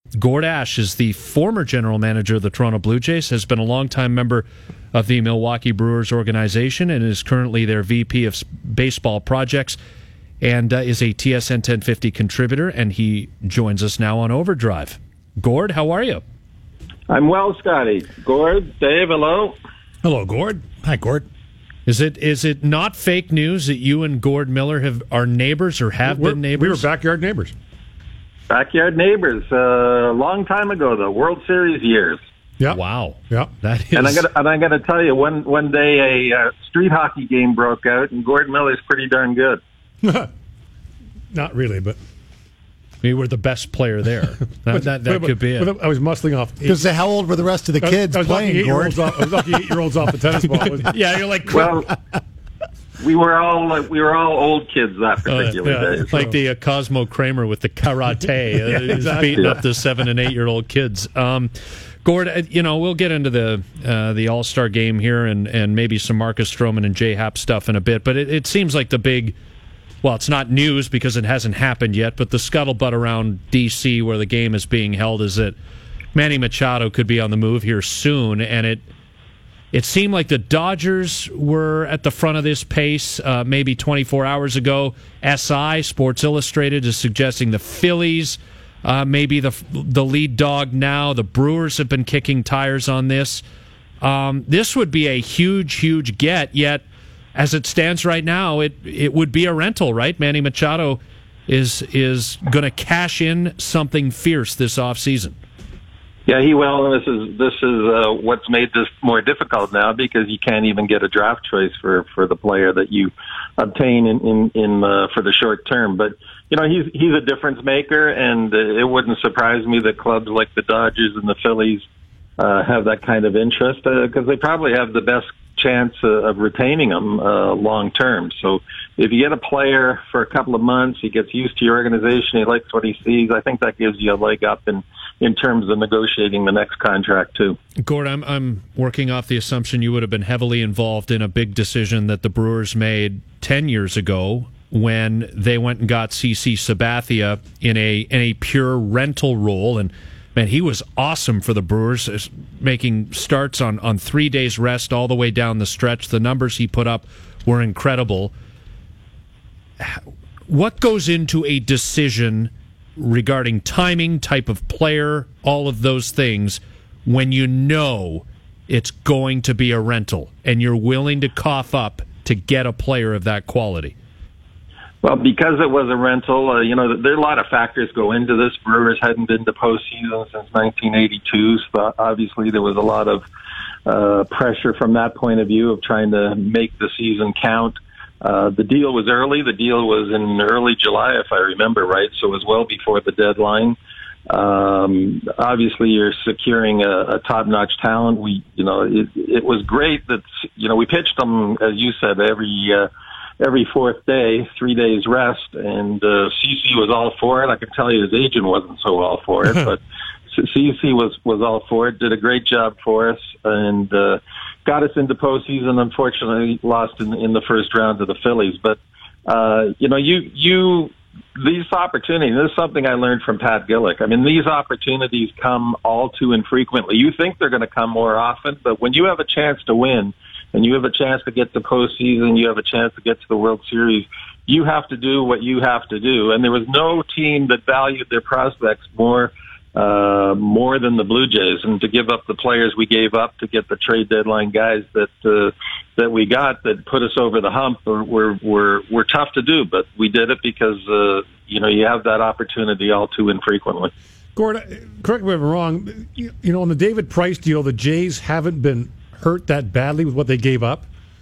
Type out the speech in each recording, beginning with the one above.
Gord Ash is the former general manager of the Toronto Blue Jays, has been a longtime member of the Milwaukee Brewers organization, and is currently their VP of baseball projects, and is a TSN 1050 contributor, and he joins us now on Overdrive. Gord, how are you? I'm well, Scotty. Gord, Dave, hello. Hello, Gord. Hi, Gord. Is it not fake news that you and Gord Miller are neighbors or have been neighbors? We were backyard neighbors. Backyard neighbors. A long time ago, the World Series years. Yeah. Wow. Yeah. That is. And I got to tell you, one day a street hockey game broke out, and Gord Miller's pretty darn good. Not really, but we were the best player there. That could be it. I was muscling off. Because how old were the rest of the kids playing, Gord? I was knocking 8-year-olds off the tennis ball. Yeah, you're like... Well, we were all old kids that particular day. It's like the Cosmo Kramer with the karate. He's beating up the 7- and 8-year-old kids. Gord, we'll get into the All-Star game here and maybe some Marcus Stroman and J-Hap stuff in a bit, but it seems like the big... Well, it's not news because it hasn't happened yet, but the scuttlebutt around D.C. where the game is being held is that Manny Machado could be on the move here soon, and it seemed like the Dodgers were at the front of this pace maybe 24 hours ago. SI, Sports Illustrated, is suggesting the Phillies may be the lead dog now. The Brewers have been kicking tires on this. This would be a huge, huge get, yet as it stands right now, it would be a rental, right? Manny Machado is going to cash in something fierce this offseason. Yeah, he will. And this is what's made this more difficult now, because you can't even get a draft choice for the player that you obtain in for the short term. But he's a difference maker, and it wouldn't surprise me that clubs like the Dodgers and the Phillies have that kind of interest, because they probably have the best chance of retaining him long term. So if you get a player for a couple of months, he gets used to your organization, he likes what he sees, I think that gives you a leg up in terms of negotiating the next contract too. Gord, I'm working off the assumption you would have been heavily involved in a big decision that the Brewers made 10 years ago when they went and got CC Sabathia in a pure rental role. And man, he was awesome for the Brewers, making starts on 3 days rest all the way down the stretch. The numbers he put up were incredible. What goes into a decision regarding timing, type of player, all of those things, when you know it's going to be a rental and you're willing to cough up to get a player of that quality? Well, because it was a rental, there are a lot of factors go into this. Brewers hadn't been to postseason since 1982, so obviously there was a lot of pressure from that point of view of trying to make the season count. The deal was early. The deal was in early July, if I remember right, so it was well before the deadline. Obviously, you're securing a top-notch talent. It was great that we pitched them, as you said, every fourth day, 3 days rest, and CC was all for it. I can tell you his agent wasn't so all for it, but CC was all for it, did a great job for us, and got us into postseason. Unfortunately, lost in the first round to the Phillies. But, these opportunities, this is something I learned from Pat Gillick. I mean, these opportunities come all too infrequently. You think they're going to come more often, but when you have a chance to win, and you have a chance to get to postseason, you have a chance to get to the World Series, you have to do what you have to do. And there was no team that valued their prospects more than the Blue Jays. And to give up the players we gave up to get the trade deadline guys that we got that put us over the hump were tough to do. But we did it because, you have that opportunity all too infrequently. Gord, correct me if I'm wrong. On the David Price deal, the Jays haven't been hurt that badly with what they gave up.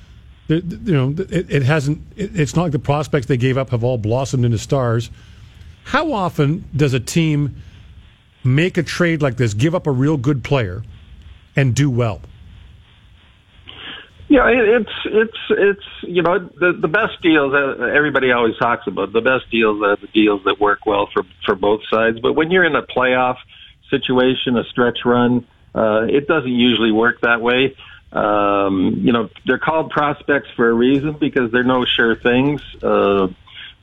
It hasn't. It's not like the prospects they gave up have all blossomed into stars. How often does a team make a trade like this, give up a real good player, and do well? Yeah, it's the best deals. Everybody always talks about the best deals are the deals that work well for both sides. But when you're in a playoff situation, a stretch run, it doesn't usually work that way. They're called prospects for a reason because they're no sure things.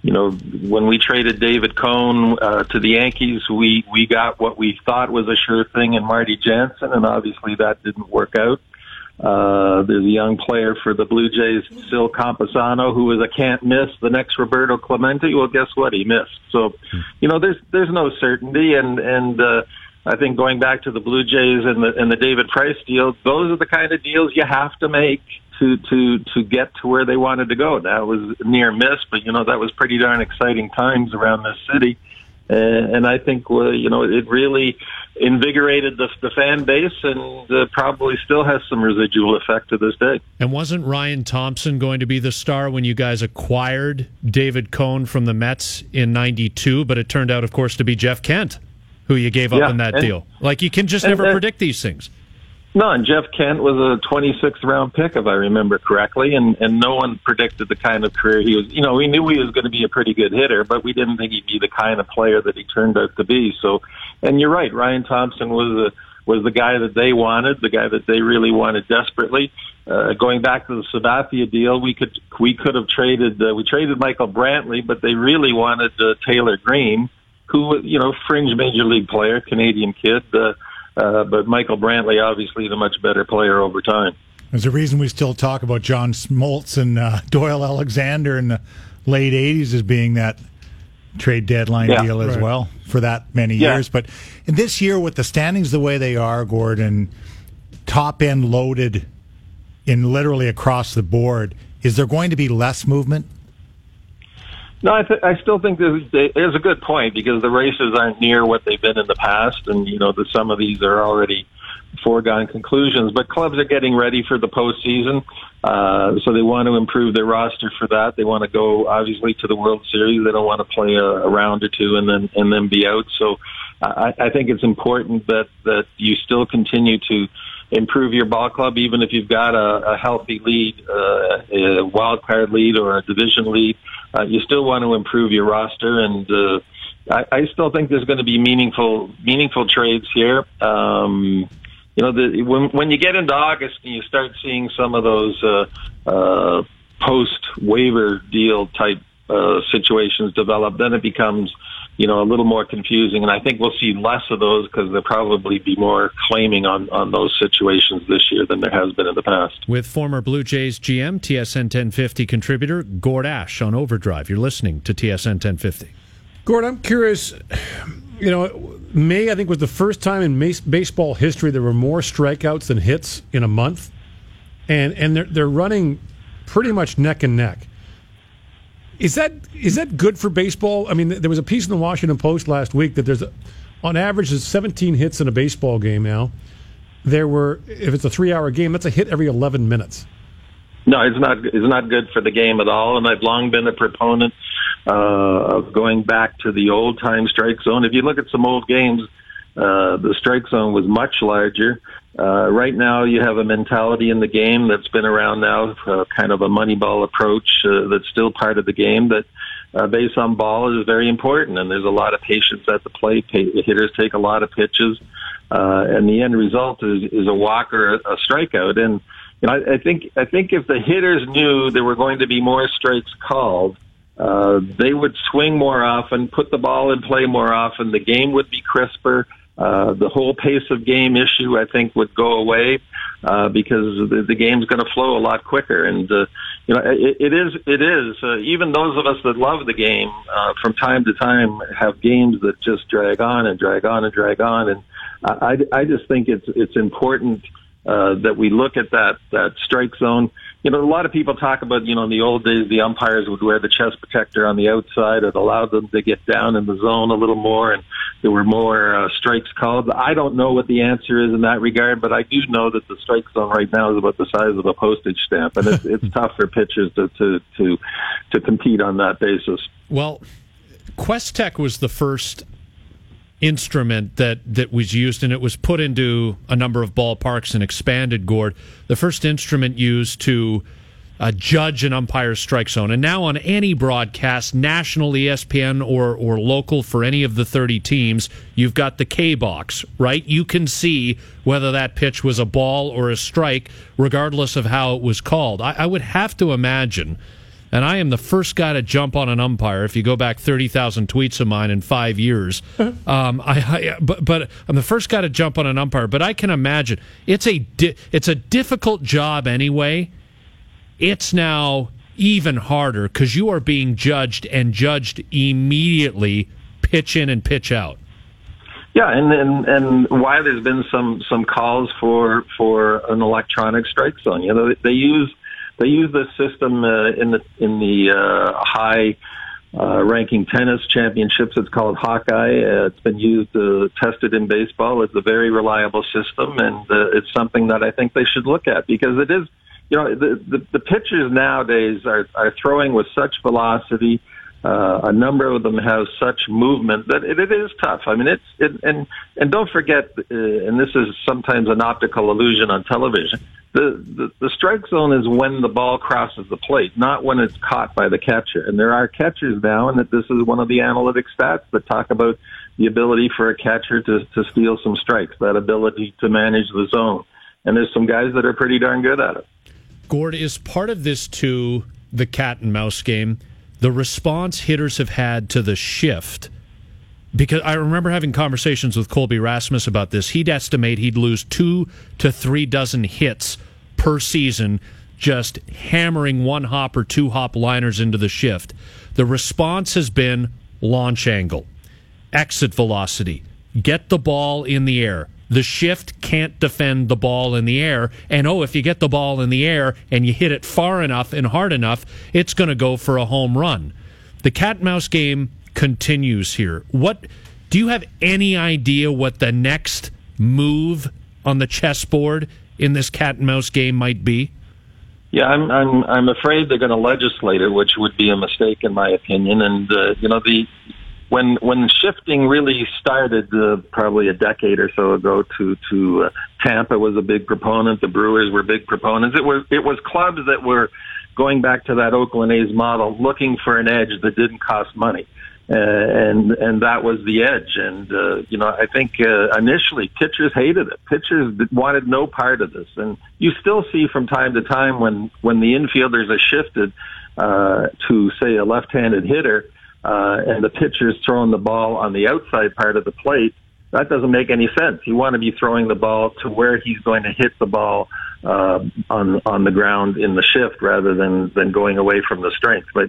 when we traded David Cone to the Yankees, we got what we thought was a sure thing in Marty Jansen, and obviously that didn't work out. There's a young player for the Blue Jays, Sil Campusano, who was a can't miss, the next Roberto Clemente. Well, guess what? He missed. So, there's no certainty, and I think going back to the Blue Jays and the David Price deal, those are the kind of deals you have to make to get to where they wanted to go. That was near miss, but that was pretty darn exciting times around this city. And I think, it really invigorated the fan base, and probably still has some residual effect to this day. And wasn't Ryan Thompson going to be the star when you guys acquired David Cone from the Mets in '92? But it turned out, of course, to be Jeff Kent, who you gave up in that deal. Like, you can just never predict these things. No, and Jeff Kent was a 26th round pick, if I remember correctly, and no one predicted the kind of career he was. We knew he was going to be a pretty good hitter, but we didn't think he'd be the kind of player that he turned out to be. So, and you're right, Ryan Thompson was the guy that they wanted, the guy that they really wanted desperately. Going back to the Sabathia deal, we could have traded Michael Brantley, but they really wanted Taylor Green, who fringe major league player, Canadian kid. But Michael Brantley, obviously, the much better player over time. There's a reason we still talk about John Smoltz and Doyle Alexander in the late 80s as being that trade deadline deal as well for that many years. But in this year, with the standings the way they are, Gordon, top end loaded in literally across the board, is there going to be less movement? No, I still think there's a good point, because the races aren't near what they've been in the past, and some of these are already foregone conclusions. But clubs are getting ready for the postseason, so they want to improve their roster for that. They want to go, obviously, to the World Series. They don't want to play a round or two and then be out. So I think it's important that you still continue to improve your ball club, even if you've got a healthy lead, a wild card lead or a division lead. You still want to improve your roster, and I still think there's going to be meaningful trades here. When you get into August and you start seeing some of those post waiver deal type situations develop, then it becomes a little more confusing, and I think we'll see less of those, because there'll probably be more claiming on those situations this year than there has been in the past. With former Blue Jays GM, TSN 1050 contributor Gord Ash on Overdrive. You're listening to TSN 1050. Gord, I'm curious, May, I think, was the first time in baseball history there were more strikeouts than hits in a month, and they're running pretty much neck and neck. Is that good for baseball? I mean, there was a piece in the Washington Post last week that on average, there's 17 hits in a baseball game now. If it's a 3-hour game, that's a hit every 11 minutes. No, it's not good for the game at all, and I've long been a proponent of going back to the old-time strike zone. If you look at some old games, the strike zone was much larger. Right now, you have a mentality in the game that's been around now, kind of a Moneyball approach that's still part of the game, that base on ball is very important, and there's a lot of patience at the plate. Hitters take a lot of pitches, and the end result is a walk or a strikeout. And I think if the hitters knew there were going to be more strikes called, they would swing more often, put the ball in play more often. The game would be crisper. The whole pace of game issue, I think, would go away because the game's going to flow a lot quicker. And it is. Even those of us that love the game, from time to time, have games that just drag on and drag on and drag on. And I just think it's important that we look at that strike zone. A lot of people talk about, in the old days, the umpires would wear the chest protector on the outside. It allowed them to get down in the zone a little more, and there were more strikes called. I don't know what the answer is in that regard, but I do know that the strike zone right now is about the size of a postage stamp, and it's tough for pitchers to compete on that basis. Well, Questec was the first instrument that was used, and it was put into a number of ballparks and expanded, Gord. The first instrument used to judge an umpire's strike zone. And now on any broadcast, national, ESPN, or local for any of the 30 teams, you've got the K-box, right? You can see whether that pitch was a ball or a strike, regardless of how it was called. I would have to imagine and I am the first guy to jump on an umpire. If you go back 30,000 tweets of mine in 5 years, but I'm the first guy to jump on an umpire. But I can imagine it's a difficult job anyway. It's now even harder because you are being judged immediately, pitch in and pitch out. Yeah, and why there's been some calls for an electronic strike zone. You know, they use this system in the high ranking tennis championships. It's called Hawkeye. It's been used, tested in baseball. It's a very reliable system, and it's something that I think they should look at because it is. You know, the pitchers nowadays are throwing with such velocity. A number of them have such movement that it is tough. I mean, and don't forget, and this is sometimes an optical illusion on television. The strike zone is when the ball crosses the plate, not when it's caught by the catcher. And there are catchers now, and that this is one of the analytic stats that talk about the ability for a catcher to steal some strikes, that ability to manage the zone. And there's some guys that are pretty darn good at it. Gord, is part of this too the cat and mouse game? The response hitters have had to the shift, because I remember having conversations with Colby Rasmus about this. He'd estimate he'd lose 2 to 3 dozen hits per season just hammering 1-hop or 2-hop liners into the shift. The response has been launch angle, exit velocity, get the ball in the air. The shift can't defend the ball in the air. And, if you get the ball in the air and you hit it far enough and hard enough, it's going to go for a home run. The cat-mouse game continues here. Do you have any idea what the next move on the chessboard in this cat-and-mouse game might be? Yeah, I'm afraid they're going to legislate it, which would be a mistake in my opinion. And, When shifting really started probably a decade or so ago to Tampa was a big proponent. The Brewers were big proponents. It was clubs that were going back to that Oakland A's model, looking for an edge that didn't cost money, and that was the edge. And I think initially pitchers hated it. Pitchers wanted no part of this, and you still see from time to time when the infielders are shifted to say a left-handed hitter. And the pitcher's throwing the ball on the outside part of the plate, that doesn't make any sense. You want to be throwing the ball to where he's going to hit the ball on the ground in the shift rather than going away from the strength. But,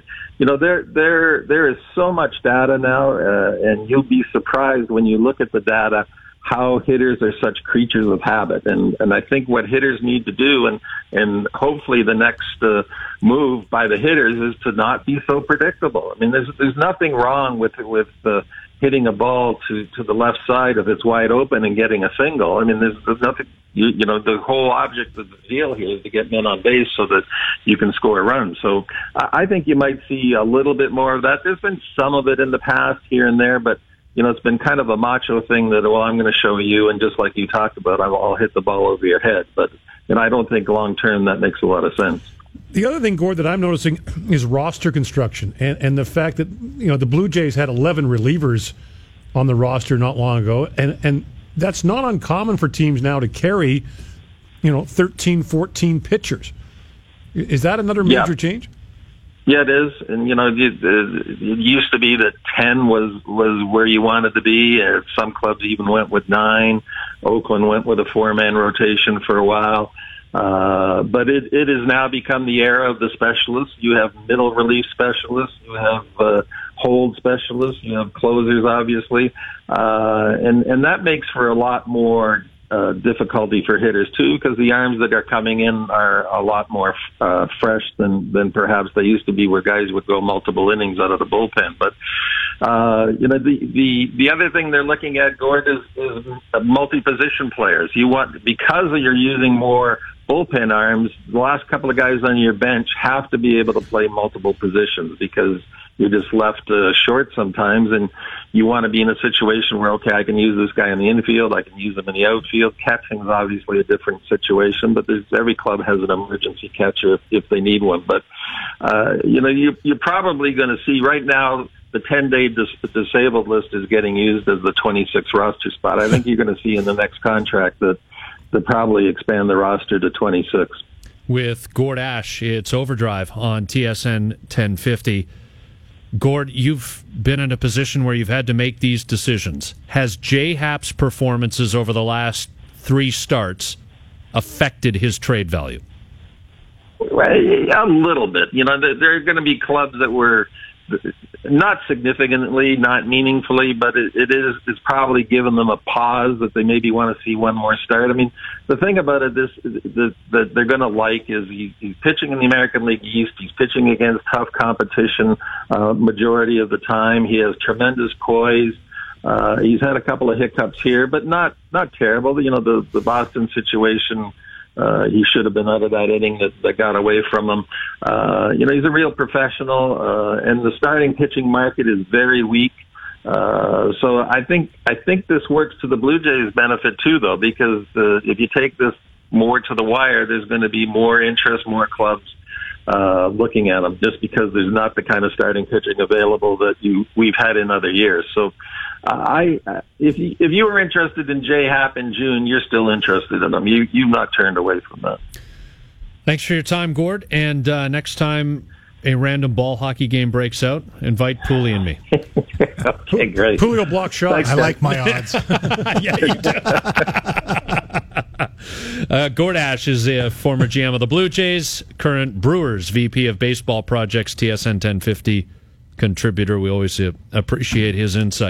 there is so much data now, and you'll be surprised when you look at the data how hitters are such creatures of habit. And I think what hitters need to do, and hopefully the next move by the hitters, is to not be so predictable. I mean, there's nothing wrong with hitting a ball to the left side if it's wide open and getting a single. I mean, there's nothing, the whole object of the deal here is to get men on base so that you can score a run. So I think you might see a little bit more of that. There's been some of it in the past here and there, but it's been kind of a macho thing that, I'm going to show you, and just like you talked about, I'll hit the ball over your head. But I don't think long term that makes a lot of sense. The other thing, Gord, that I'm noticing is roster construction, and the fact that the Blue Jays had 11 relievers on the roster not long ago, and that's not uncommon for teams now to carry 13, 14 pitchers. Is that another major change? Yeah, it is. And, it used to be that 10 was where you wanted to be. Some clubs even went with 9. Oakland went with a 4-man rotation for a while. But it has now become the era of the specialists. You have middle relief specialists. You have hold specialists. You have closers, obviously. And that makes for a lot more difficulty for hitters too, because the arms that are coming in are a lot more fresh than perhaps they used to be, where guys would go multiple innings out of the bullpen. But the other thing they're looking at, Gord, is multi-position players. Because you're using more bullpen arms, the last couple of guys on your bench have to be able to play multiple positions, because you're just left short sometimes, and you want to be in a situation where, okay, I can use this guy in the infield, I can use him in the outfield. Catching is obviously a different situation, but every club has an emergency catcher if they need one. But you're probably going to see right now the 10-day disabled list is getting used as the 26th roster spot. I think you're going to see in the next contract that they'll probably expand the roster to 26. with Gord Ash. It's Overdrive on TSN 1050. Gord, you've been in a position where you've had to make these decisions. Has Jay Happ's performances over the last 3 starts affected his trade value? A little bit. You know, there are going to be clubs that were not significantly, not meaningfully, but it's probably given them a pause that they maybe want to see one more start. I mean, the thing about it that they're going to like is he's pitching in the American League East. He's pitching against tough competition majority of the time. He has tremendous poise. He's had a couple of hiccups here, but not terrible. You know, the Boston situation. He should have been out of that inning that got away from him. You know, he's a real professional, and the starting pitching market is very weak. So I think this works to the Blue Jays' benefit too, though, because if you take this more to the wire, there's going to be more interest, more clubs looking at him, just because there's not the kind of starting pitching available that we've had in other years. So. If you were interested in Jay Happ in June, you're still interested in him. You've not turned away from that. Thanks for your time, Gord. And next time a random ball hockey game breaks out, invite Pooley and me. Okay, great. Pooley will block shots. Thanks, I like my odds. Yeah, you do. Gord Ash is a former GM of the Blue Jays, current Brewers VP of Baseball Projects, TSN 1050 contributor. We always appreciate his insight.